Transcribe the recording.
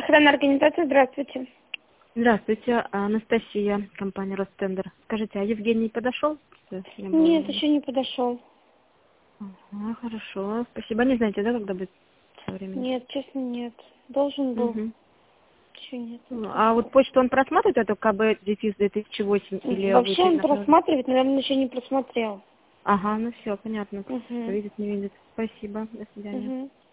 Охранная организация, здравствуйте. Здравствуйте, Анастасия, компания Ростендер. Скажите, а Евгений подошел? Нет, еще не подошел. Ага, хорошо, спасибо. Не знаете, да, когда будет со временем? Нет, честно, нет. Должен был. Угу. Еще нет. А вот почту он просматривает, эту КБ дефис 2008? Или Вообще вы он просматривает, но он еще не просмотрел. Ага, ну все, понятно. Угу. Видит, не видит. Спасибо, до свидания. Угу.